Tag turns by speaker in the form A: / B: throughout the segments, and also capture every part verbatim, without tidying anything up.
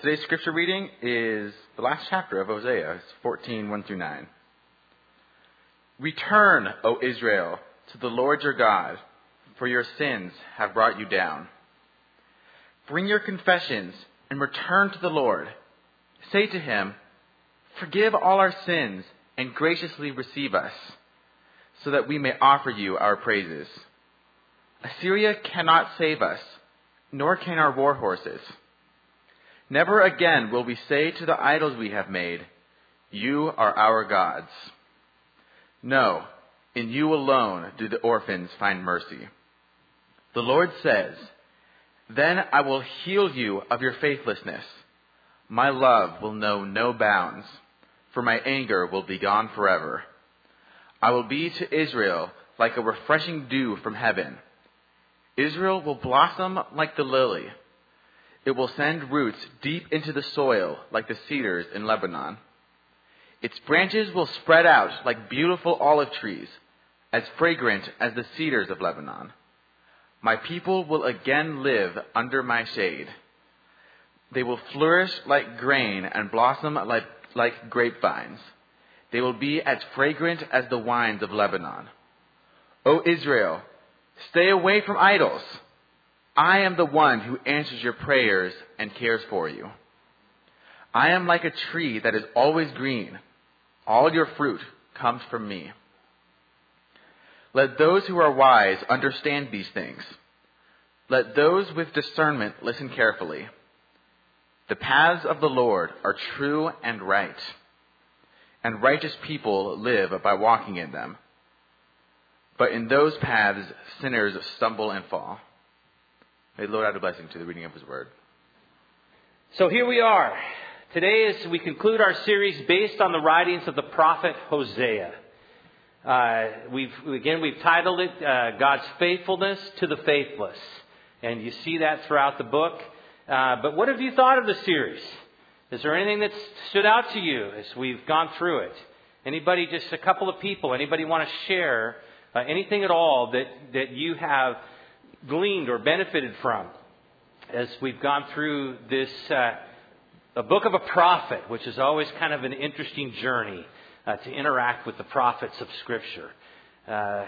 A: Today's scripture reading is the last chapter of Hosea. It's fourteen, one through nine. Return, O Israel, to the Lord your God, for your sins have brought you down. Bring your confessions and return to the Lord. Say to him, forgive all our sins and graciously receive us, so that we may offer you our praises. Assyria cannot save us, nor can our war horses. Never again will we say to the idols we have made, you are our gods. No, in you alone do the orphans find mercy. The Lord says, then I will heal you of your faithlessness. My love will know no bounds, for my anger will be gone forever. I will be to Israel like a refreshing dew from heaven. Israel will blossom like the lily. It will send roots deep into the soil like the cedars in Lebanon. Its branches will spread out like beautiful olive trees, as fragrant as the cedars of Lebanon. My people will again live under my shade. They will flourish like grain and blossom like, like grapevines. They will be as fragrant as the wines of Lebanon. O Israel, stay away from idols. I am the one who answers your prayers and cares for you. I am like a tree that is always green. All your fruit comes from me. Let those who are wise understand these things. Let those with discernment listen carefully. The paths of the Lord are true and right, and righteous people live by walking in them. But in those paths, sinners stumble and fall. May the Lord add a blessing to the reading of his word.
B: So here we are. Today, as we conclude our series based on the writings of the prophet Hosea. Uh, we've again we've titled it uh, God's faithfulness to the faithless, and you see that throughout the book. Uh, but what have you thought of the series? Is there anything that stood out to you as we've gone through it? Anybody, just a couple of people, anybody want to share uh, anything at all that, that you have gleaned or benefited from as we've gone through this uh, a book of a prophet, which is always kind of an interesting journey uh, to interact with the prophets of Scripture. Uh,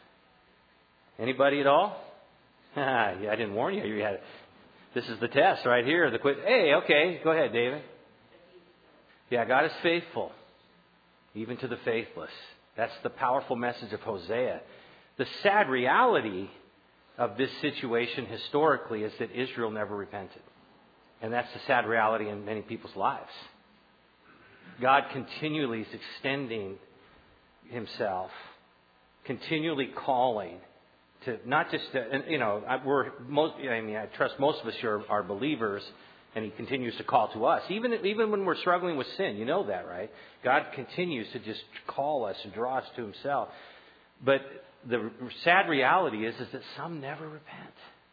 B: anybody at all? yeah, I didn't warn you. You had this is the test right here. The quiz. Hey, okay, go ahead, David. Yeah, God is faithful, even to the faithless. That's the powerful message of Hosea. The sad reality of this situation historically is that Israel never repented. And that's the sad reality in many people's lives. God continually is extending himself, continually calling to not just, to, and, you know, we're most, I mean, I trust most of us here are, are believers, and he continues to call to us. Even, even when we're struggling with sin, you know that, right? God continues to just call us and draw us to himself. But the sad reality is, is that some never repent.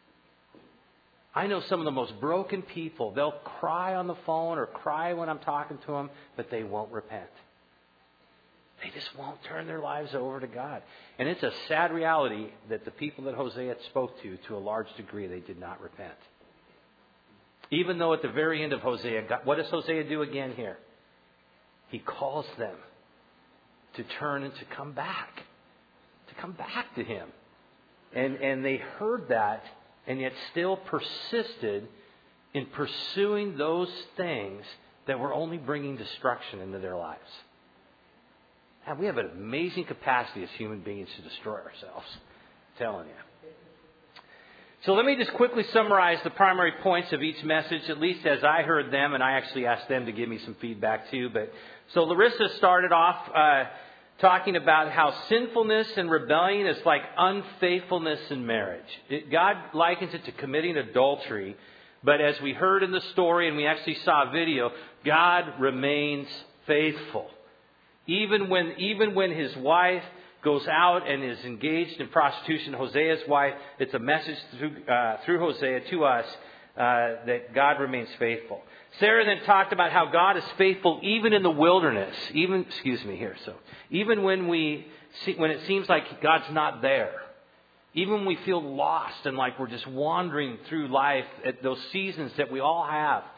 B: I know some of the most broken people. They'll cry on the phone or cry when I'm talking to them, but they won't repent. They just won't turn their lives over to God. And it's a sad reality that the people that Hosea spoke to, to a large degree, they did not repent. Even though at the very end of Hosea, God, what does Hosea do again here? He calls them to turn and to come back. To come back to him. And, and they heard that, and yet still persisted in pursuing those things that were only bringing destruction into their lives. And we have an amazing capacity as human beings to destroy ourselves. I'm telling you. So let me just quickly summarize the primary points of each message, at least as I heard them, and I actually asked them to give me some feedback too. But so Larissa started off uh, talking about how sinfulness and rebellion is like unfaithfulness in marriage. It, God likens it to committing adultery. But as we heard in the story, and we actually saw a video, God remains faithful. Even when, even when his wife goes out and is engaged in prostitution, Hosea's wife, it's a message through, uh, through Hosea to us uh, that God remains faithful. Sarah then talked about how God is faithful even in the wilderness. Even, excuse me here. So even when we see, when it seems like God's not there, even when we feel lost and like we're just wandering through life at those seasons that we all have.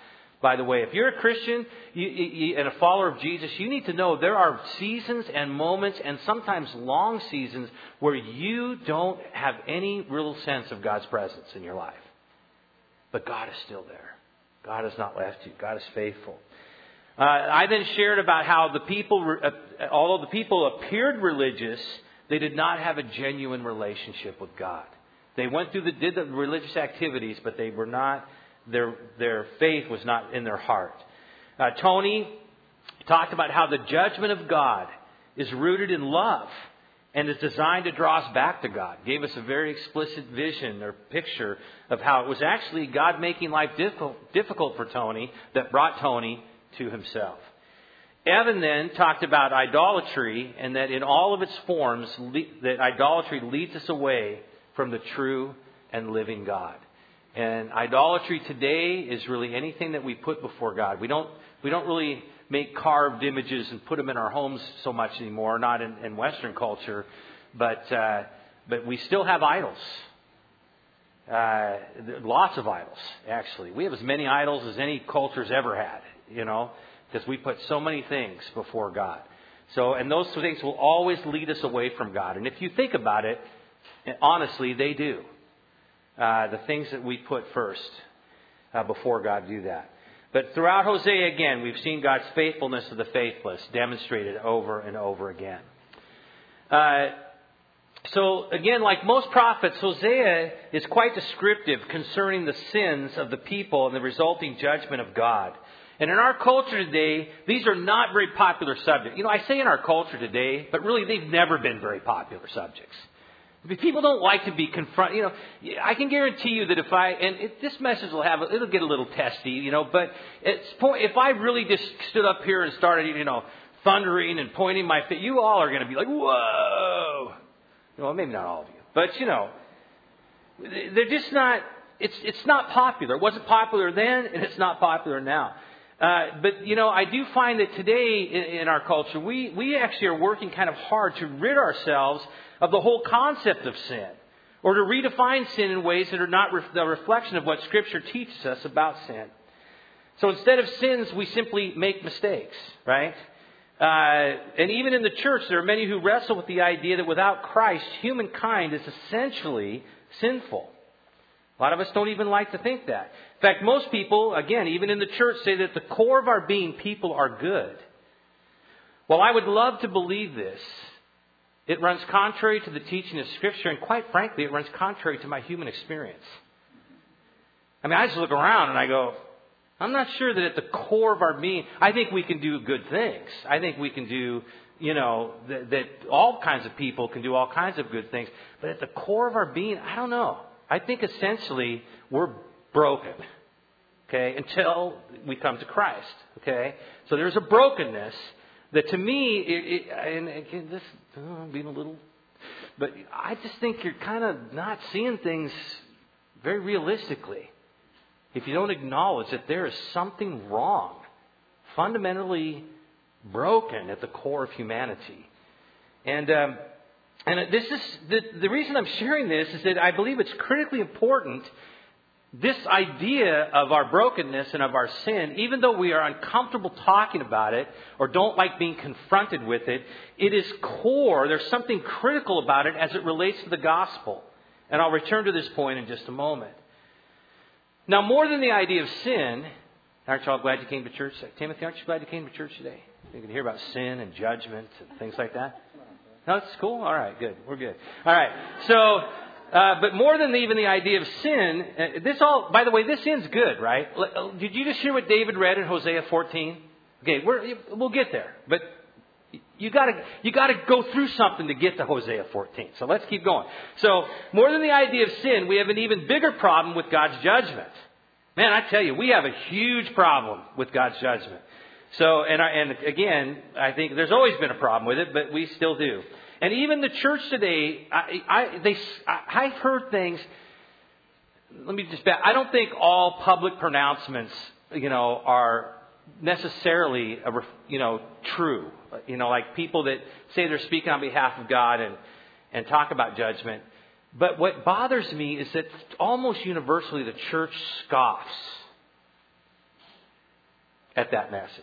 B: by the way. If you're a Christian you, you, and a follower of Jesus, you need to know there are seasons and moments and sometimes long seasons where you don't have any real sense of God's presence in your life. But God is still there. God has not left you. God is faithful. Uh, I then shared about how the people, uh, although the people appeared religious, they did not have a genuine relationship with God. They went through the did the religious activities, but they were not. Their their faith was not in their heart. Uh, Tony talked about how the judgment of God is rooted in love and is designed to draw us back to God. Gave us a very explicit vision or picture of how it was actually God making life difficult, difficult for Tony that brought Tony to himself. Evan then talked about idolatry and that in all of its forms, that idolatry leads us away from the true and living God. And idolatry today is really anything that we put before God. We don't we don't really make carved images and put them in our homes so much anymore, not in, in Western culture, but uh, but we still have idols. Uh, lots of idols, actually. We have as many idols as any culture's ever had, you know, because we put so many things before God. So, and those things will always lead us away from God. And if you think about it, honestly, they do. Uh, the things that we put first uh, before God do that. But throughout Hosea, again, we've seen God's faithfulness to the faithless demonstrated over and over again. Uh, so, again, like most prophets, Hosea is quite descriptive concerning the sins of the people and the resulting judgment of God. And in our culture today, these are not very popular subjects. You know, I say in our culture today, but really they've never been very popular subjects. People don't like to be confronted. You know, I can guarantee you that if I, and it, this message will have, it'll get a little testy, you know, but it's point, if I really just stood up here and started, you know, thundering and pointing my finger, you all are going to be like, whoa. Well, maybe not all of you, but you know, they're just not, it's, it's not popular. It wasn't popular then and it's not popular now. Uh, but, you know, I do find that today in, in our culture, we, we actually are working kind of hard to rid ourselves of the whole concept of sin, or to redefine sin in ways that are not re- the reflection of what Scripture teaches us about sin. So instead of sins, we simply make mistakes, right? Uh, and even in the church, there are many who wrestle with the idea that without Christ, humankind is essentially sinful. A lot of us don't even like to think that. In fact, most people, again, even in the church, say that the core of our being, people are good. Well, I would love to believe this. It runs contrary to the teaching of Scripture, and quite frankly, it runs contrary to my human experience. I mean, I just look around and I go, I'm not sure that at the core of our being, I think we can do good things. I think we can do, you know, that, that all kinds of people can do all kinds of good things. But at the core of our being, I don't know. I think essentially we're broken, okay, until we come to Christ, okay? So there's a brokenness that to me, it, it, and again, this, oh, I'm being a little, but I just think you're kind of not seeing things very realistically if you don't acknowledge that there is something wrong, fundamentally broken at the core of humanity. And um, and this is the, the reason I'm sharing this is that I believe it's critically important. This idea of our brokenness and of our sin, even though we are uncomfortable talking about it or don't like being confronted with it, it is core. There's something critical about it as it relates to the gospel. And I'll return to this point in just a moment. Now, more than the idea of sin, aren't you all glad you came to church? Timothy, aren't you glad you came to church today? You can hear about sin and judgment and things like that. No, it's cool? All right, good. We're good. All right. So... Uh, but more than even the idea of sin, uh, this all, by the way, this ends good, right? Did you just hear what David read in Hosea fourteen? Okay, we're, we'll get there. But you gotta, you gotta go through something to get to Hosea fourteen. So let's keep going. So, more than the idea of sin, we have an even bigger problem with God's judgment. Man, I tell you, we have a huge problem with God's judgment. So, and, I, and again, I think there's always been a problem with it, but we still do. And even the church today, I, I, they, I, I've heard things. Let me just back. I don't think all public pronouncements, you know, are necessarily, a, you know, true. You know, like people that say they're speaking on behalf of God and and talk about judgment. But what bothers me is that almost universally the church scoffs at that message.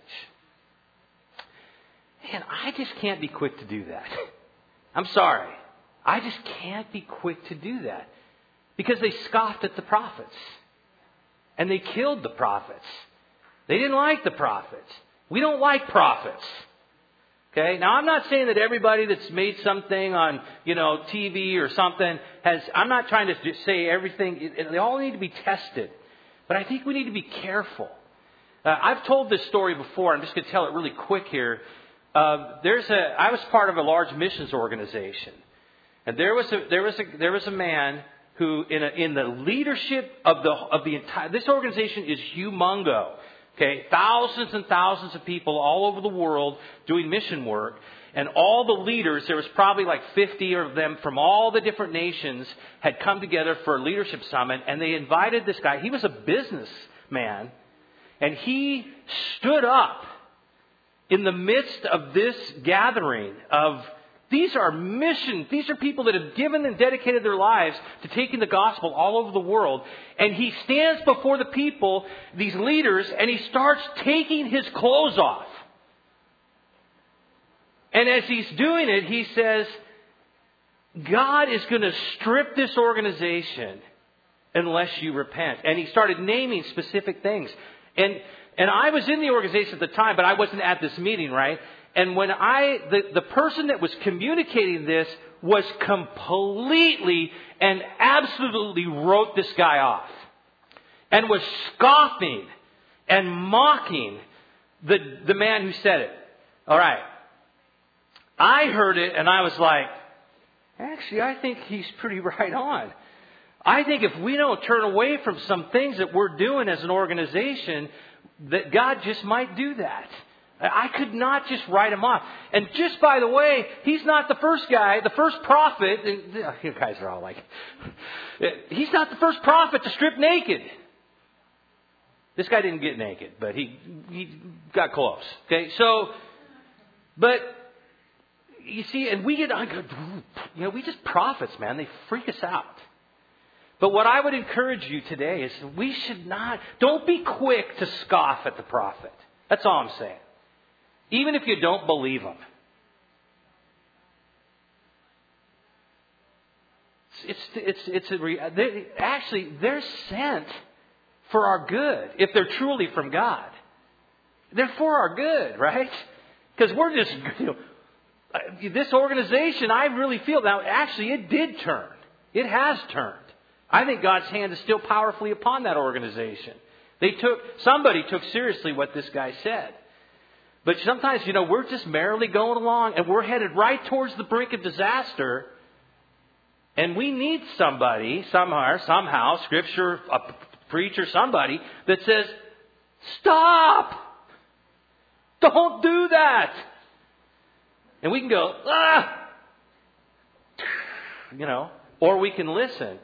B: And I just can't be quick to do that. I'm sorry. I just can't be quick to do that. Because they scoffed at the prophets. And they killed the prophets. They didn't like the prophets. We don't like prophets. Okay? Now, I'm not saying that everybody that's made something on, you know, T V or something has... I'm not trying to just say everything. They all need to be tested. But I think we need to be careful. Uh, I've told this story before. I'm just going to tell it really quick here. Uh, there's a. I was part of a large missions organization, and there was a there was a there was a man who in a, in the leadership of the of the entire. This organization is humongo. Okay, thousands and thousands of people all over the world doing mission work, and all the leaders. There was probably like fifty of them from all the different nations had come together for a leadership summit, and they invited this guy. He was a businessman, and he stood up in the midst of this gathering of, these are mission, these are people that have given and dedicated their lives to taking the gospel all over the world. And he stands before the people, these leaders, and he starts taking his clothes off. And as he's doing it, he says, God is going to strip this organization unless you repent. And he started naming specific things. And And I was in the organization at the time, but I wasn't at this meeting, right? And when I, the, the person that was communicating this was completely and absolutely wrote this guy off. And was scoffing and mocking the, the man who said it. All right. I heard it and I was like, actually, I think he's pretty right on. I think if we don't turn away from some things that we're doing as an organization, that God just might do that. I could not just write him off. And just by the way, he's not the first guy, the first prophet. And you guys are all like, he's not the first prophet to strip naked. This guy didn't get naked, but he he got close. Okay, so, but you see, and we get, you know, we just prophets, man. They freak us out. But what I would encourage you today is we should not, don't be quick to scoff at the prophet. That's all I'm saying. Even if you don't believe him. It's, it's, it's, a, they, actually, they're sent for our good, if they're truly from God. They're for our good, right? Because we're just, you know, this organization, I really feel, now actually it did turn. It has turned. I think God's hand is still powerfully upon that organization. They took, somebody took seriously what this guy said. But sometimes, you know, we're just merrily going along and we're headed right towards the brink of disaster. And we need somebody, somehow, somehow, Scripture, a preacher, somebody that says, stop! Don't do that! And we can go, ah! You know, or we can listen.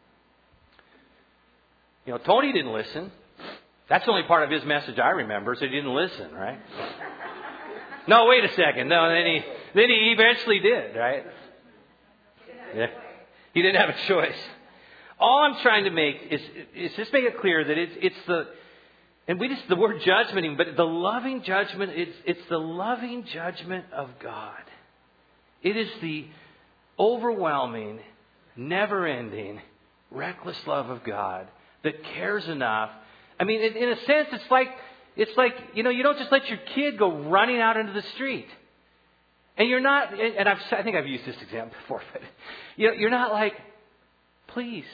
B: You know, Tony didn't listen. That's the only part of his message I remember, so he didn't listen, right? No, wait a second. No, then he then he eventually did, right? Yeah. He didn't have a choice. All I'm trying to make is is just make it clear that it's it's the and we just the word judgment, but the loving judgment, it's it's the loving judgment of God. It is the overwhelming, never-ending, reckless love of God that cares enough. I mean, in, in a sense, it's like, it's like, you know, you don't just let your kid go running out into the street. And you're not, and I've, I think I've used this example before, but you know, you're not like, please,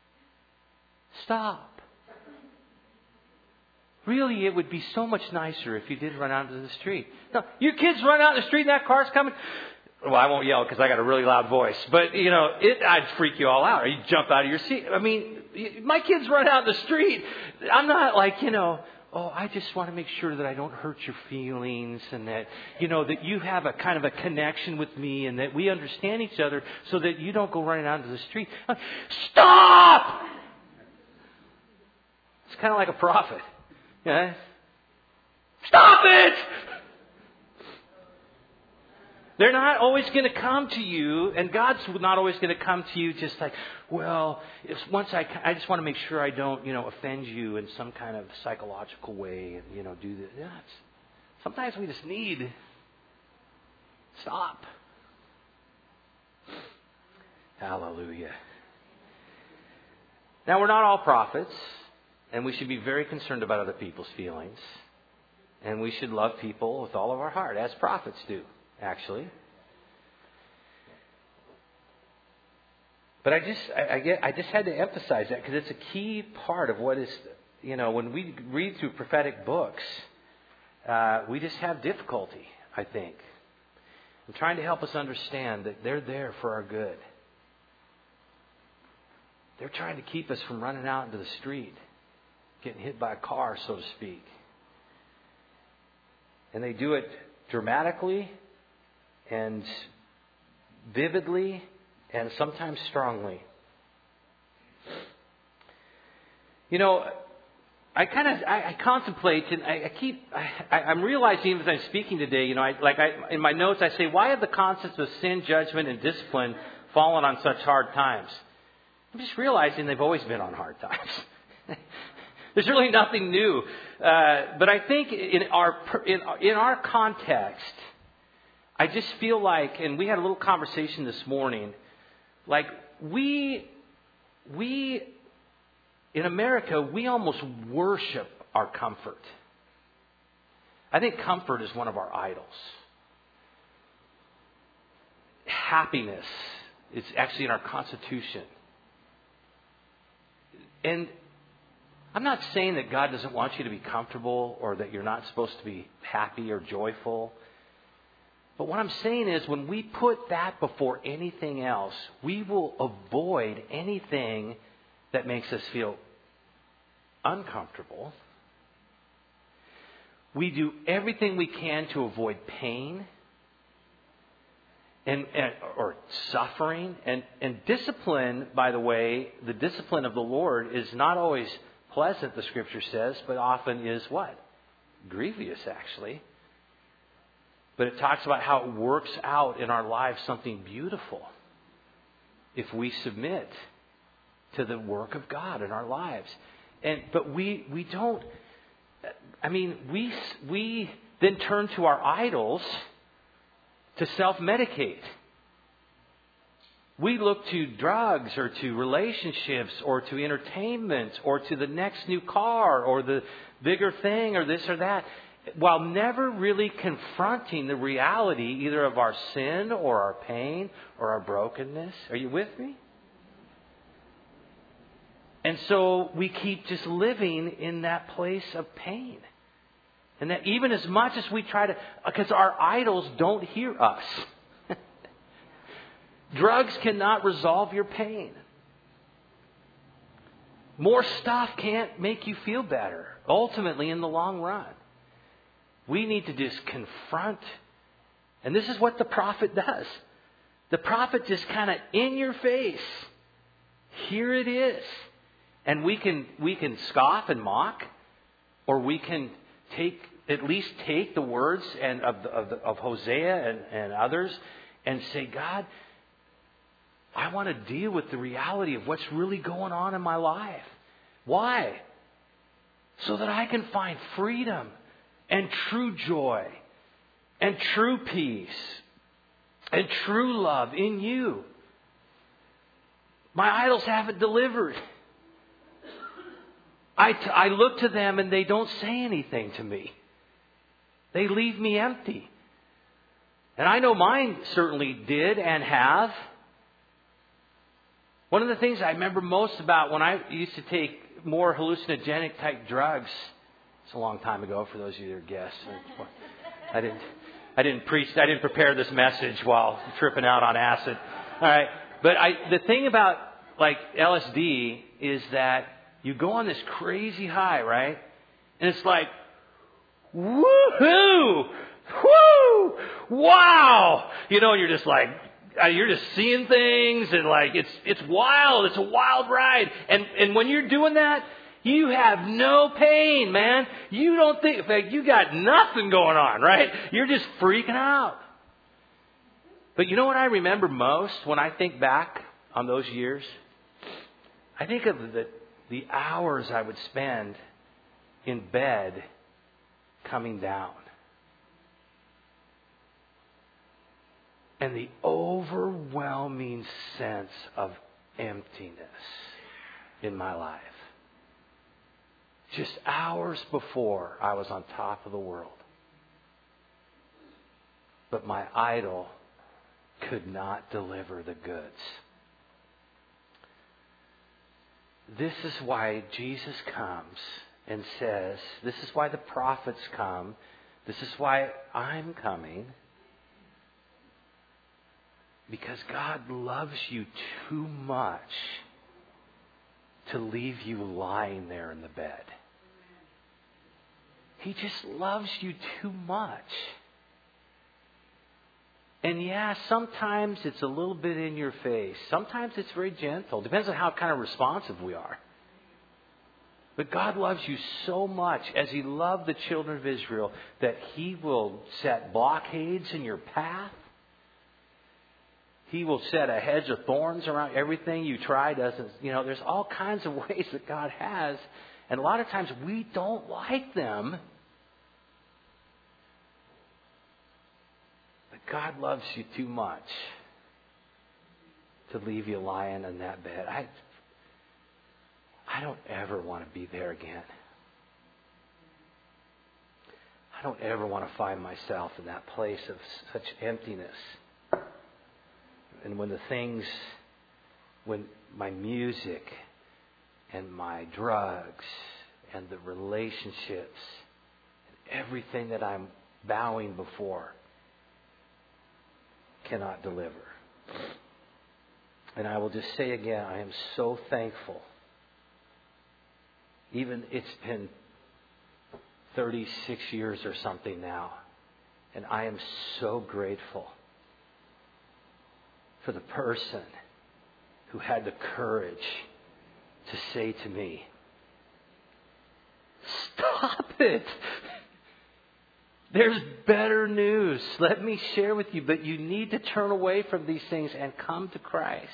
B: stop. Really, it would be so much nicer if you did run out into the street. No, your kids run out in the street and that car's coming. Well, I won't yell because I got a really loud voice. But, you know, it, I'd freak you all out. Or you'd jump out of your seat. I mean, my kids run out in the street. I'm not like, you know, oh, I just want to make sure that I don't hurt your feelings and that, you know, that you have a kind of a connection with me and that we understand each other so that you don't go running out into the street. Like, stop! It's kind of like a prophet. Yeah? Stop it! They're not always going to come to you, and God's not always going to come to you just like, well, if once I, I just want to make sure I don't, you know, offend you in some kind of psychological way, and, you know, do this. Yeah, sometimes we just need stop. Hallelujah. Now, we're not all prophets, and we should be very concerned about other people's feelings. And we should love people with all of our heart, as prophets do, actually. But I just, I, I, get, I just had to emphasize that because it's a key part of what is, you know, when we read through prophetic books, uh, we just have difficulty, I think. I'm trying to help us understand that they're there for our good. They're trying to keep us from running out into the street, getting hit by a car, so to speak. And they do it dramatically and vividly and sometimes strongly. You know, I kind of I, I contemplate and I, I keep I, I'm realizing as I'm speaking today. You know, I, like I, in my notes I say, why have the concepts of sin, judgment, and discipline fallen on such hard times? I'm just realizing they've always been on hard times. There's really nothing new, uh, but I think in our in, in our context, I just feel like, and we had a little conversation this morning, like we we in America we almost worship our comfort. I think comfort is one of our idols. Happiness is actually in our Constitution. And I'm not saying that God doesn't want you to be comfortable or that you're not supposed to be happy or joyful. But what I'm saying is when we put that before anything else, we will avoid anything that makes us feel uncomfortable. We do everything we can to avoid pain and, and or suffering. And, and discipline, by the way, the discipline of the Lord is not always pleasant, the Scripture says, but often is what? Grievous, actually. But it talks about how it works out in our lives something beautiful if we submit to the work of God in our lives. And but we we don't. I mean, we we then turn to our idols to self-medicate. We look to drugs or to relationships or to entertainment or to the next new car or the bigger thing or this or that, while never really confronting the reality either of our sin or our pain or our brokenness. Are you with me? And so we keep just living in that place of pain. And that even as much as we try to, because our idols don't hear us. Drugs cannot resolve your pain. More stuff can't make you feel better, ultimately in the long run. We need to just confront. And this is what the prophet does. The prophet just kind of in your face. Here it is. And we can we can scoff and mock, or we can take at least take the words and of of, of Hosea and, and others and say, God, I want to deal with the reality of what's really going on in my life. Why? So that I can find freedom and true joy and true peace and true love in you. My idols haven't delivered. I, t- I look to them and they don't say anything to me. They leave me empty. And I know mine certainly did and have. One of the things I remember most about when I used to take more hallucinogenic type drugs, it's a long time ago for those of you that are guests. I didn't, I didn't preach, I didn't prepare this message while tripping out on acid. All right, but I, the thing about like L S D is that you go on this crazy high, right? And it's like, woohoo, whoo, wow, you know, you're just like. You're just seeing things and like it's it's wild. It's a wild ride. And and when you're doing that, you have no pain, man. You don't think, in fact, you got nothing going on, right? You're just freaking out. But you know what I remember most when I think back on those years? I think of the, the hours I would spend in bed coming down. And the overwhelming sense of emptiness in my life. Just hours before I was on top of the world. But my idol could not deliver the goods. This is why Jesus comes and says, this is why the prophets come, this is why I'm coming. Because God loves you too much to leave you lying there in the bed. He just loves you too much. And yeah, sometimes it's a little bit in your face. Sometimes it's very gentle. Depends on how kind of responsive we are. But God loves you so much, as He loved the children of Israel, that He will set blockades in your path. He will set a hedge of thorns around everything you try. Doesn't, you know, there's all kinds of ways that God has. And a lot of times we don't like them. But God loves you too much to leave you lying in that bed. I, I don't ever want to be there again. I don't ever want to find myself in that place of such emptiness. And when the things, when my music and my drugs and the relationships and everything that I'm bowing before cannot deliver. And I will just say again, I am so thankful. Even it's been thirty-six years or something now. And I am so grateful for the person who had the courage to say to me, stop it. There's better news. Let me share with you, but you need to turn away from these things and come to Christ.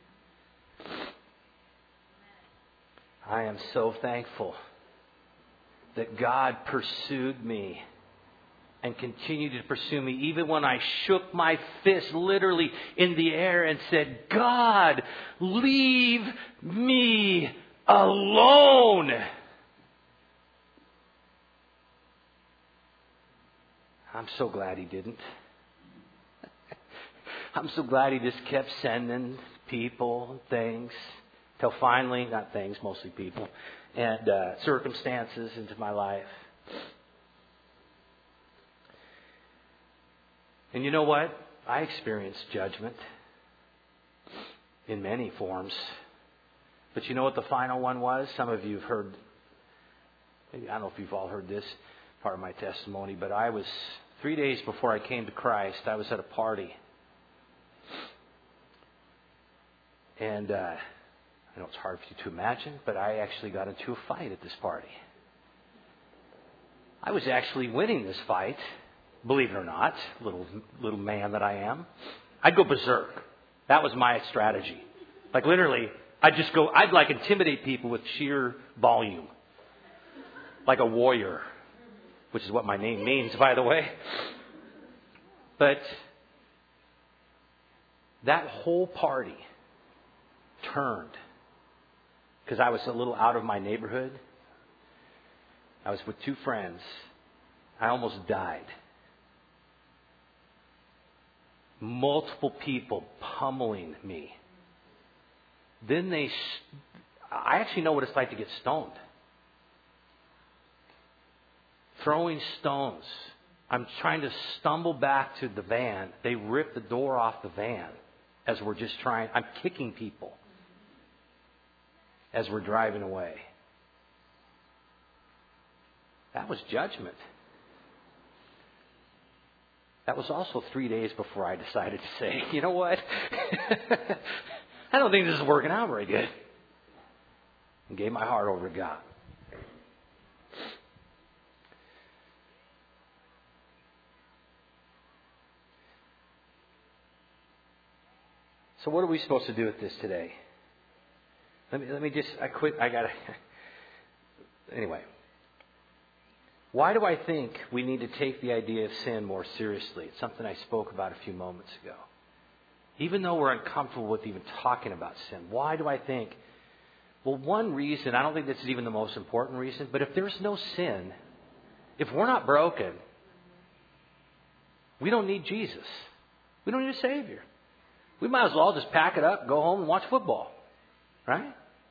B: I am so thankful that God pursued me and continued to pursue me, even when I shook my fist literally in the air and said, God, leave me alone. I'm so glad He didn't. I'm so glad He just kept sending people, things, till finally, not things, mostly people, and uh, circumstances into my life. And you know what? I experienced judgment in many forms. But you know what the final one was? Some of you have heard, maybe, I don't know if you've all heard this part of my testimony, but I was, three days before I came to Christ, I was at a party. And uh, I know it's hard for you to imagine, but I actually got into a fight at this party. I was actually winning this fight. Believe it or not, little little man that I am, I'd go berserk. That was my strategy. Like literally, I'd just go, I'd like intimidate people with sheer volume. Like a warrior, which is what my name means, by the way. But that whole party turned because I was a little out of my neighborhood. I was with two friends. I almost died. Multiple people pummeling me. Then they, I actually know what it's like to get stoned. Throwing stones. I'm trying to stumble back to the van. They rip the door off the van as we're just trying. I'm kicking people as we're driving away. That was judgment. That was also three days before I decided to say, you know what? I don't think this is working out very good. And gave my heart over to God. So what are we supposed to do with this today? Let me let me just I quit I gotta anyway. Why do I think we need to take the idea of sin more seriously? It's something I spoke about a few moments ago. Even though we're uncomfortable with even talking about sin, why do I think? Well, one reason, I don't think this is even the most important reason, but if there's no sin, if we're not broken, we don't need Jesus. We don't need a Savior. We might as well just pack it up, go home and watch football. Right?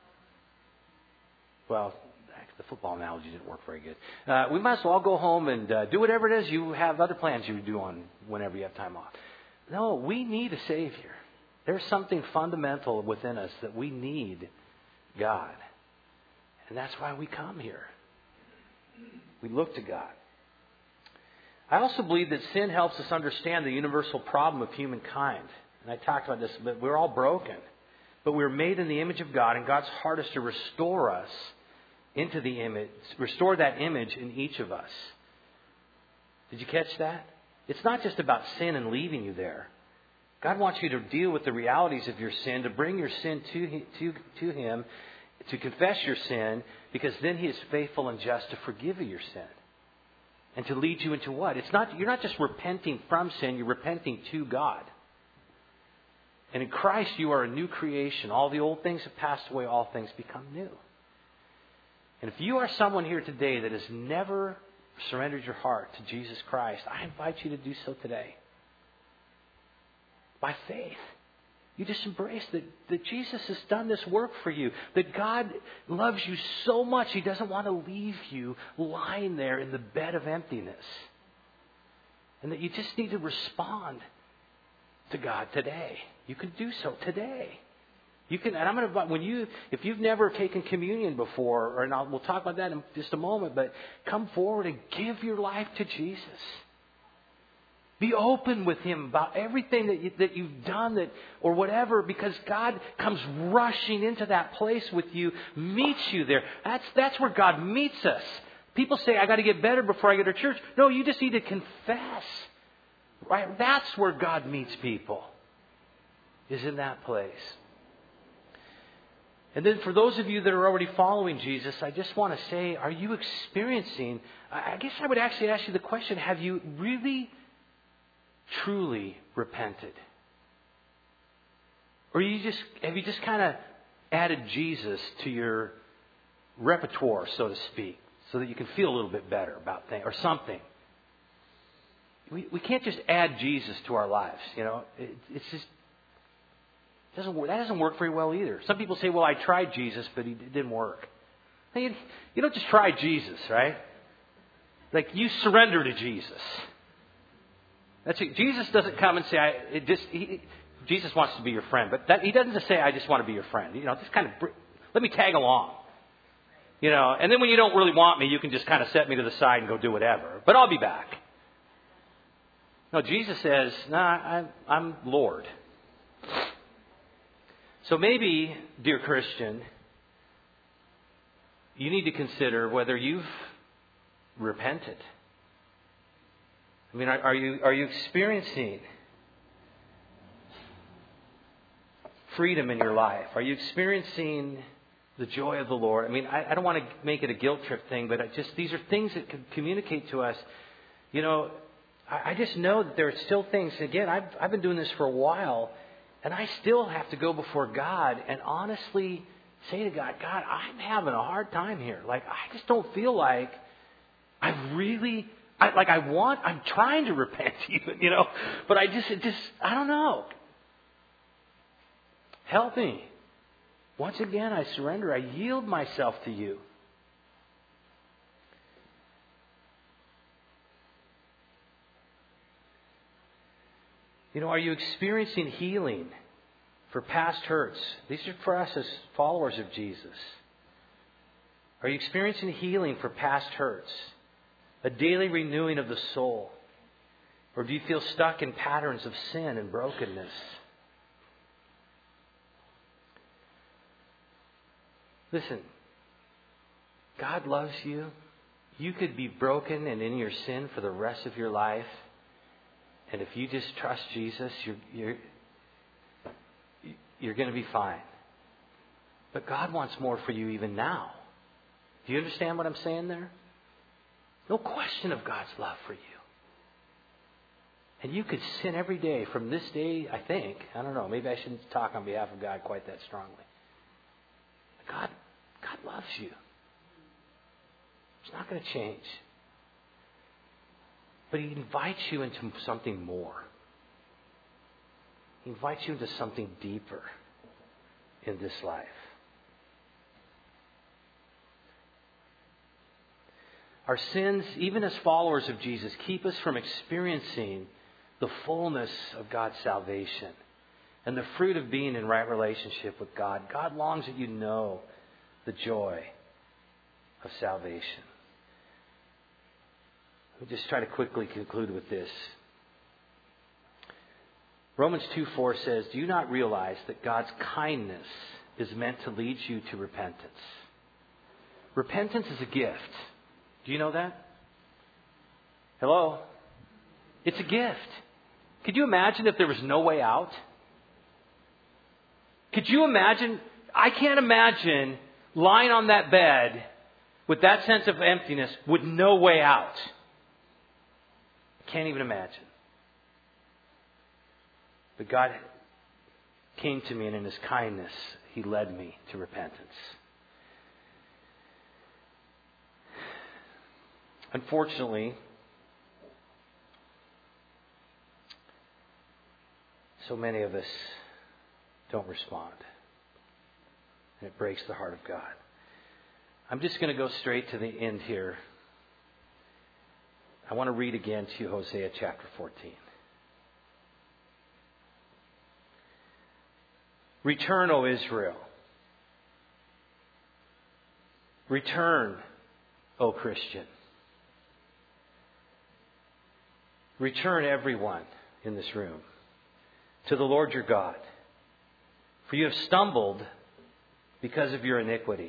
B: Well, the football analogy didn't work very good. Uh, we might as well go home and uh, do whatever it is you have other plans you do on whenever you have time off. No, we need a Savior. There's something fundamental within us that we need God. And that's why we come here. We look to God. I also believe that sin helps us understand the universal problem of humankind. And I talked about this, but we're all broken. But we're made in the image of God, and God's heart is to restore us into the image, restore that image in each of us. Did you catch that? It's not just about sin and leaving you there. God wants you to deal with the realities of your sin, to bring your sin to, to, to Him, to confess your sin, because then He is faithful and just to forgive you your sin. And to lead you into what? It's not, you're not just repenting from sin, you're repenting to God. And in Christ you are a new creation. All the old things have passed away, all things become new. And if you are someone here today that has never surrendered your heart to Jesus Christ, I invite you to do so today. By faith. You just embrace that, that Jesus has done this work for you. That God loves you so much, He doesn't want to leave you lying there in the bed of emptiness. And that you just need to respond to God today. You can do so today. You can, and I'm going to, when you, if you've never taken communion before, and I'll, we'll talk about that in just a moment, but come forward and give your life to Jesus. Be open with Him about everything that, you, that you've done that, or whatever, because God comes rushing into that place with you, meets you there. That's, that's where God meets us. People say, I got to get better before I go to church. No, you just need to confess. Right? That's where God meets people, is in that place. And then for those of you that are already following Jesus, I just want to say, are you experiencing, I guess I would actually ask you the question, have you really truly repented? Or you just have you just kind of added Jesus to your repertoire, so to speak, so that you can feel a little bit better about things or something? We we can't just add Jesus to our lives, you know. It, it's just it doesn't work. That doesn't work very well either. Some people say, "Well, I tried Jesus, but it didn't work." You, you don't just try Jesus, right? Like you surrender to Jesus. That's it. Jesus doesn't come and say, I, it just, he, Jesus wants to be your friend. But that, He doesn't just say, I just want to be your friend. You know, just kind of, let me tag along. You know, and then when you don't really want me, you can just kind of set me to the side and go do whatever. But I'll be back. No, Jesus says, nah, I'm, I'm Lord. So maybe, dear Christian, you need to consider whether you've repented. I mean, are, are you are you experiencing freedom in your life? Are you experiencing the joy of the Lord? I mean, I, I don't want to make it a guilt trip thing, but I just these are things that can communicate to us. You know, I, I just know that there are still things. Again, I've I've been doing this for a while, and I still have to go before God and honestly say to God, God, I'm having a hard time here. Like, I just don't feel like I've really. I, like I want, I'm trying to repent even, you know, but I just, it just, I don't know. Help me. Once again, I surrender. I yield myself to You. You know, are you experiencing healing for past hurts? These are for us as followers of Jesus. Are you experiencing healing for past hurts? A daily renewing of the soul? Or do you feel stuck in patterns of sin and brokenness? Listen, God loves you. You could be broken and in your sin for the rest of your life. And if you just trust Jesus, you're, you're, you're going to be fine. But God wants more for you even now. Do you understand what I'm saying there? No question of God's love for you. And you could sin every day from this day, I think. I don't know. Maybe I shouldn't talk on behalf of God quite that strongly. God, God loves you. It's not going to change. But He invites you into something more. He invites you into something deeper in this life. Our sins, even as followers of Jesus, keep us from experiencing the fullness of God's salvation and the fruit of being in right relationship with God. God longs that you know the joy of salvation. Let me just try to quickly conclude with this. Romans two four says, "Do you not realize that God's kindness is meant to lead you to repentance?" Repentance is a gift. Do you know that? Hello? It's a gift. Could you imagine if there was no way out? Could you imagine? I can't imagine lying on that bed with that sense of emptiness with no way out. I can't even imagine. But God came to me, and in His kindness, He led me to repentance. Unfortunately, so many of us don't respond. And it breaks the heart of God. I'm just going to go straight to the end here. I want to read again to you Hosea chapter fourteen. Return, O Israel. Return, O Christian. Return, everyone in this room, to the Lord your God. For you have stumbled because of your iniquity.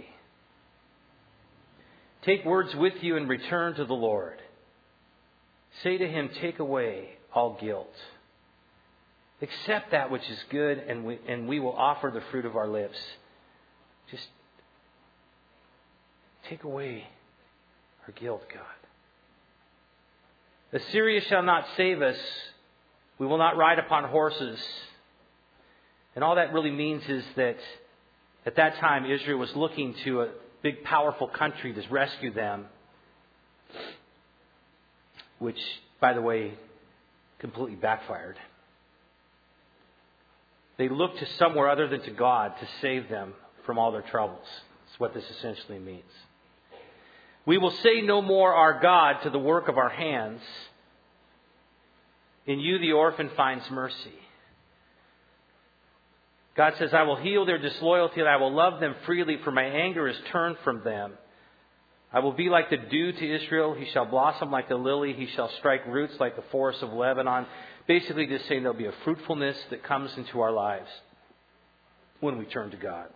B: Take words with you and return to the Lord. Say to Him, take away all guilt. Accept that which is good, and we, and we will offer the fruit of our lips. Just take away our guilt, God. Assyria shall not save us. We will not ride upon horses. And all that really means is that at that time Israel was looking to a big, powerful country to rescue them. Which, by the way, completely backfired. They looked to somewhere other than to God to save them from all their troubles. That's what this essentially means. We will say no more our God to the work of our hands. In you the orphan finds mercy. God says, I will heal their disloyalty and I will love them freely, for my anger is turned from them. I will be like the dew to Israel. He shall blossom like the lily. He shall strike roots like the forest of Lebanon. Basically just saying there'll be a fruitfulness that comes into our lives when we turn to God.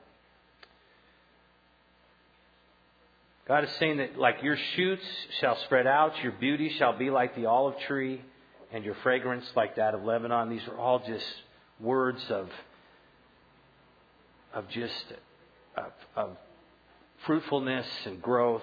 B: God is saying that like your shoots shall spread out, your beauty shall be like the olive tree, and your fragrance like that of Lebanon. These are all just words of, of just of, of fruitfulness and growth.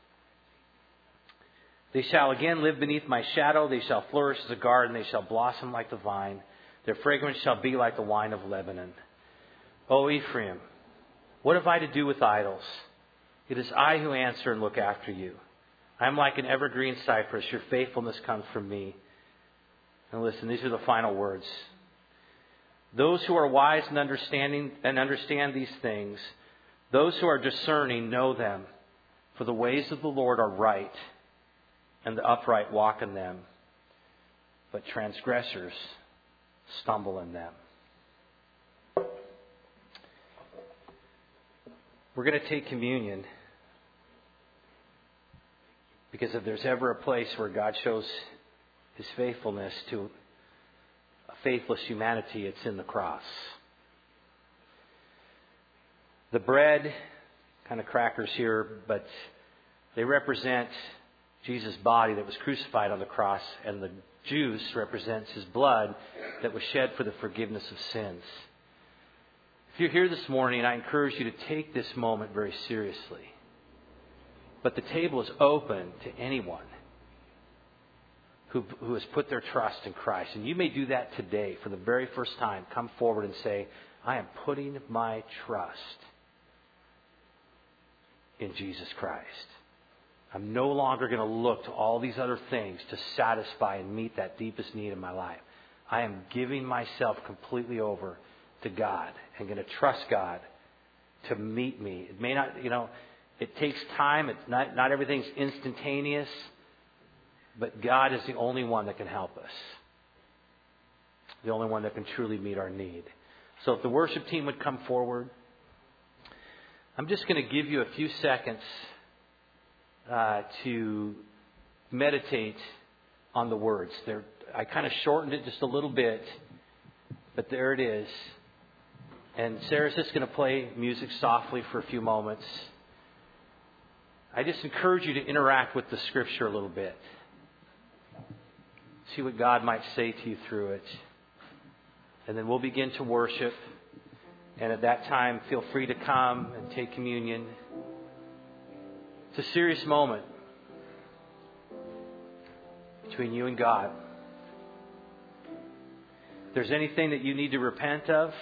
B: They shall again live beneath my shadow. They shall flourish as a garden. They shall blossom like the vine. Their fragrance shall be like the wine of Lebanon. O Ephraim, what have I to do with idols? It is I who answer and look after you. I am like an evergreen cypress. Your faithfulness comes from me. And listen, these are the final words. Those who are wise and understanding and understand these things, those who are discerning know them. For the ways of the Lord are right, and the upright walk in them. But transgressors stumble in them. We're going to take communion. Because if there's ever a place where God shows His faithfulness to a faithless humanity, it's in the cross. The bread, kind of crackers here, but they represent Jesus' body that was crucified on the cross, and the juice represents His blood that was shed for the forgiveness of sins. you're here this morning, I encourage you to take this moment very seriously. But the table is open to anyone who, who has put their trust in Christ. And you may do that today for the very first time. Come forward and say, I am putting my trust in Jesus Christ. I'm no longer going to look to all these other things to satisfy and meet that deepest need in my life. I am giving myself completely over to God and going to trust God to meet me. It may not, you know, it takes time. It's not, not everything's instantaneous. But God is the only one that can help us. The only one that can truly meet our need. So if the worship team would come forward. I'm just going to give you a few seconds uh, to meditate on the words. They're, I kind of shortened it just a little bit. But there it is. And Sarah's just going to play music softly for a few moments. I just encourage you to interact with the Scripture a little bit. See what God might say to you through it. And then we'll begin to worship. And at that time, feel free to come and take communion. It's a serious moment between you and God. If there's anything that you need to repent of,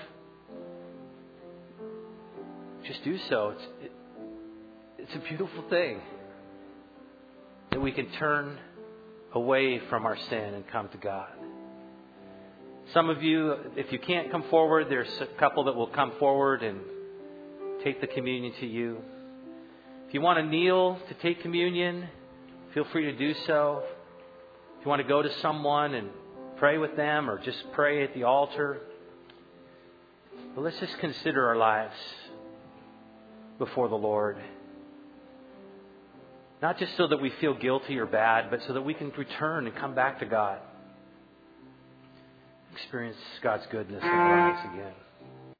B: just do so. It's, it, it's a beautiful thing that we can turn away from our sin and come to God. Some of you, if you can't come forward, there's a couple that will come forward and take the communion to you. If you want to kneel to take communion, feel free to do so. If you want to go to someone and pray with them or just pray at the altar. But let's just consider our lives before the Lord. Not just so that we feel guilty or bad, but so that we can return and come back to God. Experience God's goodness in our lives again.